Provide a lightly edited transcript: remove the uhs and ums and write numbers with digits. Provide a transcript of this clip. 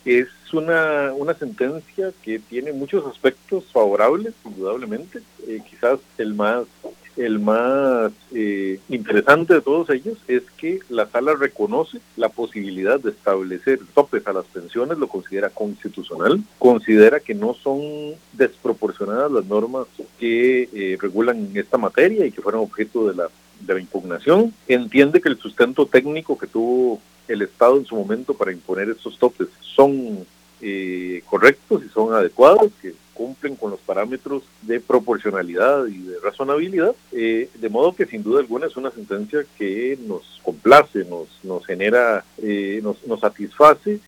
Es una sentencia que tiene muchos aspectos favorables, indudablemente. Quizás el más interesante de todos ellos es que la sala reconoce la posibilidad de establecer topes a las pensiones, lo considera constitucional, considera que no son desproporcionadas las normas que regulan esta materia y que fueron objeto de la impugnación, entiende que el sustento técnico que tuvo el Estado en su momento para imponer estos topes son correctos y son adecuados, que cumplen con los parámetros de proporcionalidad y de razonabilidad, de modo que sin duda alguna es una sentencia que nos complace, nos genera, nos satisface